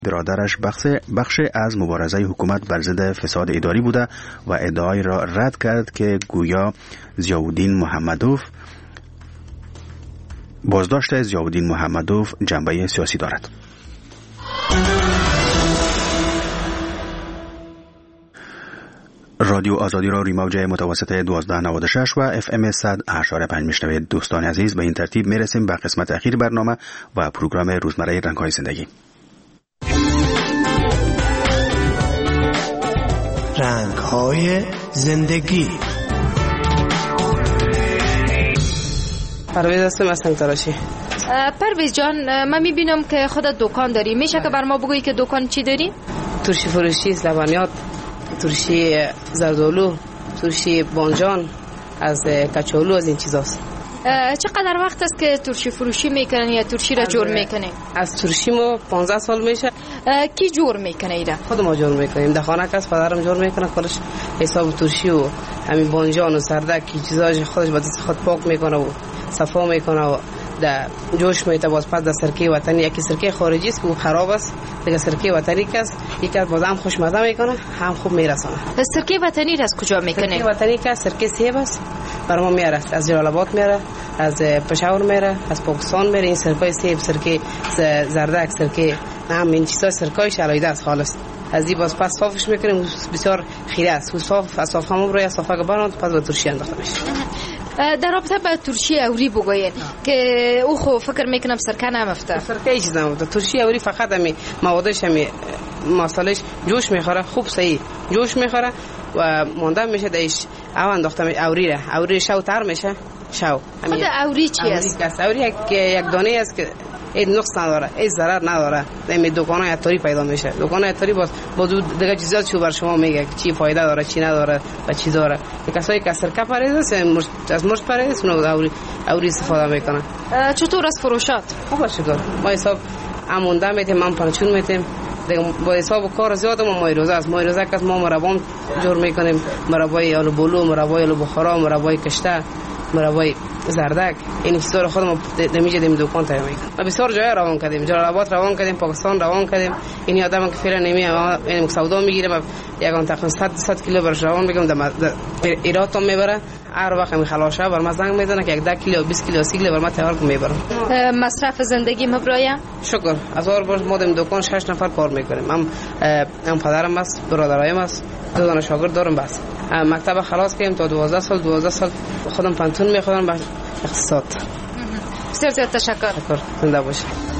برادرش بخش از مبارزه حکومت بر ضد فساد اداری بوده و ادعای را رد کرد که گویا بازداشت ضیاءالدین محمدوف جنبه سیاسی دارد. رادیو آزادی را روی موج متوسط 1296 و اف ام 100.5 میشنوید. دوستان عزیز، به این ترتیب میرسیم به قسمت اخیر برنامه و پروگرام روزمره رنگ‌های زندگی. رنگ‌های زندگی. پرویز هستم از سنگ تراشی. پرویز جان، من میبینم که خودت دکان داری. میشه که بر ما بگویی که دکان چی داری؟ ترشی فروشی، لبنیات، ترشی زردالو، ترشی بانجان، از کچالو، از این چیزاست. چقدر وقت است که ترشی فروشی میکنن یا ترشی را جور میکنین؟ از ترشی ما 15 سال میشه. کی جور میکنه ایره؟ خود ما جور میکنیم. در خانه کس پدرم جور میکنه، خودش حساب ترشی و همین بانجان و سردک چیزاش خودش با دست خود پاک میکنه و صفا میکنه و در جوش میته. باز پس در سرکه وطنی، یکی سرکه خارجی است که او خراب است، دیگه سرکه وطنی کس یکی از باز هم خوشمزه میکنه، هم خوب میرسونه. سرکه وطنی را از کجا میکنه؟ سرکه وطنی که سرکه سیب است، برای ما میاره از جلال آباد میاره، از پشاور میاره، از پاکستان میاره. این سرکه سیب، سرکه زردک، سرکه هم این چیزا سرکه‌اش علایده است خالص. از این باز پس صافش میکنیم، بسیار خیره است. صاف از صاف همون روی صافه گبران پس به ترشی انداخته میشه. در رابطه با ترشی اوری بگوید که او خو فکر میکنم سرکه نمفته. سرکه چیز نمفته. ترشی اوری فقط همی موادش همی مصالحش جوش میخوره، خوب صحیح جوش میخوره و مانده میشه دیش. او انداخته اوری شو تر میشه. خود اوری چی است؟ اوری یک دانه است که این نقص نداره، این ضرر نداره. این دکان‌های عطاری پیدا میشه. دکان عطاری باز دیگه چیزا چو بر شما میگه چی فایده داره، چی نداره و چی داره. کسایی که سرکه پرهیز است، از مرچ پرهیز اوری استفاده میکنن. چطور از فروشات؟ خوبه چطور. ما حساب امونده میتیم، من پنچون میتیم. با حساب کار زیاد ما روزه است. ما روزه که ما مربا جور میکنیم، مربای آلو بلو، مربای آلو بخارا، مربای کشته، مربای زردک. این چیزا رو خودمون دمیجدیم دکان تا میگم. ما بسیار جای روان کردیم، جلال آباد روان کردیم، پاکستان روان کردیم. این آدم که فعلا نمیاد سودا میگیره، یگان تقریبا 100 کیلو برش روان میگم در ایراد میبره. هر وقت می خلاصه بر ما زنگ میزنه که 10 کیلو 20 کیلو 30 کیلو بر ما تیار کنم میبرم. مصرف زندگی مبرایا؟ شکر. از هر بار ما دم دکان 6 نفر کار میکنیم. هم پدرم است، برادرایم است، دو تا شاگرد دارم. بس مکتب خلاص کردیم تا 12 سال خودم پنتون میخوام به اقتصاد. بسیار تشکر. زنده باشید.